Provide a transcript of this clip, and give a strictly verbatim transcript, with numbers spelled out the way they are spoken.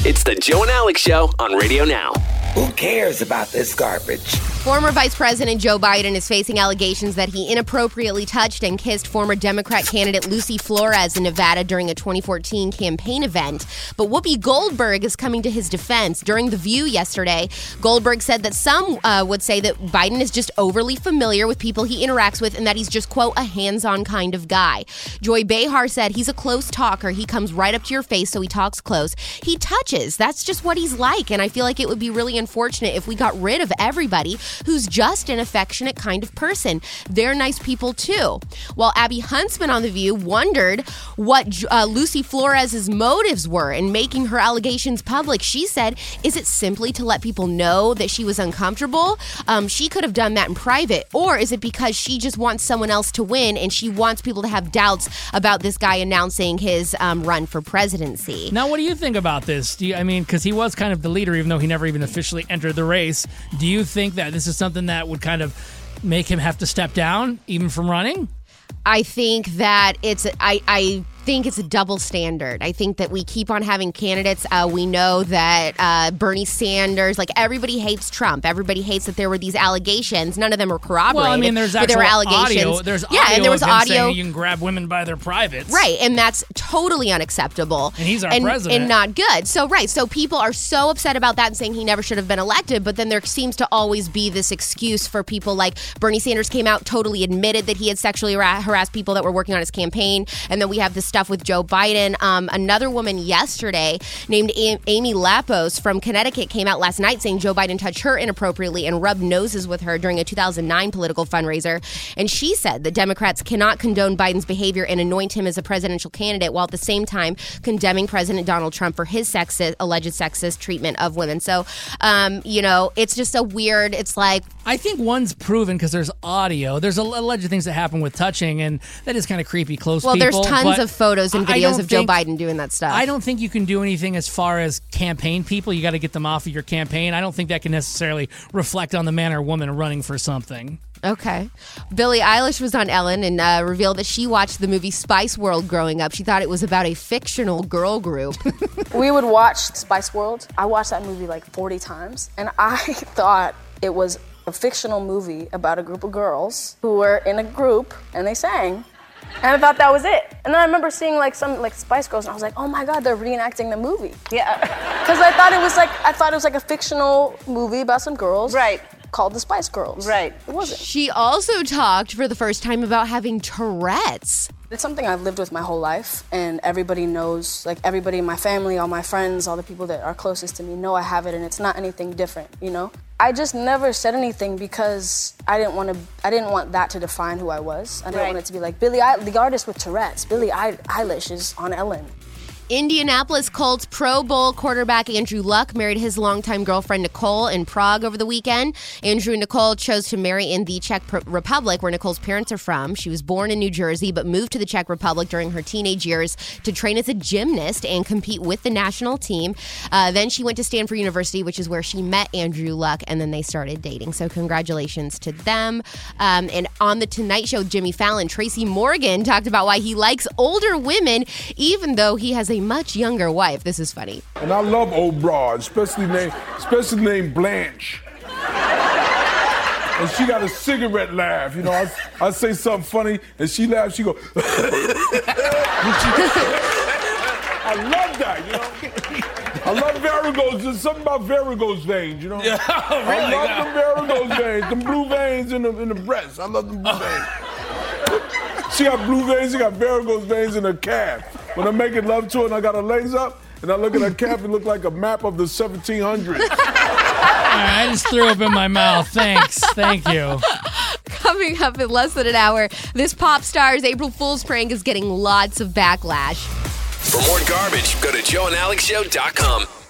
It's the Joe and Alex Show on Radio Now. Who cares about this garbage? Former Vice President Joe Biden is facing allegations that he inappropriately touched and kissed former Democrat candidate Lucy Flores in Nevada during a twenty fourteen campaign event. But Whoopi Goldberg is coming to his defense. During The View yesterday, Goldberg said that some uh, would say that Biden is just overly familiar with people he interacts with and that he's just, quote, a hands-on kind of guy. Joy Behar said he's a close talker. He comes right up to your face, so he talks close. He touches. That's just what he's like. And I feel like it would be really unfortunate if we got rid of everybody who's just an affectionate kind of person. They're nice people too. While Abby Huntsman on The View wondered what uh, Lucy Flores' motives were in making her allegations public, she said, is it simply to let people know that she was uncomfortable? Um, she could have done that in private. Or is it because she just wants someone else to win and she wants people to have doubts about this guy announcing his um, run for presidency? Now, what do you think about this? Do you, I mean, because he was kind of the leader, even though he never even officially entered the race. Do you think that this is something that would kind of make him have to step down, even from running? I think that it's, I, I think it's a double standard. I think that we keep on having candidates. Uh, we know that uh, Bernie Sanders, like everybody hates Trump. Everybody hates that there were these allegations. None of them were corroborated. Well, I mean, there's actual there were allegations. audio. There's yeah, audio and there was of him audio saying you can grab women by their privates. Right, and that's totally unacceptable. And he's our and, president. And not good. So, right, so people are so upset about that and saying he never should have been elected, but then there seems to always be this excuse for people like Bernie Sanders came out, totally admitted that he had sexually har- harassed people that were working on his campaign, and then we have this stuff with Joe Biden. Um, another woman yesterday named a- Amy Lapos from Connecticut came out last night saying Joe Biden touched her inappropriately and rubbed noses with her during a two thousand nine political fundraiser. And she said that Democrats cannot condone Biden's behavior and anoint him as a presidential candidate while at the same time condemning President Donald Trump for his sexist, alleged sexist treatment of women. So, um, you know, it's just a weird, it's like... I think one's proven because there's audio. There's alleged things that happen with touching, and that is kind of creepy, close well, people. Well, there's tons of photos and videos of Joe think, Biden doing that stuff. I don't think you can do anything as far as campaign people. You got to get them off of your campaign. I don't think that can necessarily reflect on the man or woman running for something. Okay. Billie Eilish was on Ellen and uh, revealed that she watched the movie Spice World growing up. She thought it was about a fictional girl group. We would watch Spice World. I watched that movie like forty times, and I thought it was a fictional movie about a group of girls who were in a group and they sang. And I thought that was it. And then I remember seeing like some like Spice Girls and I was like, oh my God, they're reenacting the movie. Yeah. Because I thought it was like I thought it was like a fictional movie about some girls. Right. Called the Spice Girls. Right. It wasn't. She also talked for the first time about having Tourette's. It's something I've lived with my whole life, and everybody knows, like everybody in my family, all my friends, all the people that are closest to me know I have it, and it's not anything different, you know? I just never said anything because I didn't want to. I didn't want that to define who I was. I didn't right. want it to be like Billie, I- the artist with Tourette's. Billie I- Eilish is on Ellen. Indianapolis Colts Pro Bowl quarterback Andrew Luck married his longtime girlfriend Nicole in Prague over the weekend. Andrew and Nicole chose to marry in the Czech Republic, where Nicole's parents are from. She was born in New Jersey, but moved to the Czech Republic during her teenage years to train as a gymnast and compete with the national team. Uh, then she went to Stanford University, which is where she met Andrew Luck, and then they started dating. So congratulations to them. Um, and on The Tonight Show, Jimmy Fallon, Tracy Morgan talked about why he likes older women, even though he has a much younger wife. This is funny. And I love old broads, especially named, especially named Blanche. And she got a cigarette laugh. You know, I, I say something funny, and she laughs. She go. I love that. You know, I love varicose. There's something about varicose veins. You know, yeah, really I love them varicose veins, them blue veins in the in the breast. I love them blue veins. She got blue veins. She got varicose veins in her calf. When I'm making love to her and I got her legs up, and I look at her calf, it look like a map of the seventeen hundreds. All right, I just threw up in my mouth. Thanks. Thank you. Coming up in less than an hour, this pop star's April Fool's prank is getting lots of backlash. For more garbage, go to joe and alex show dot com.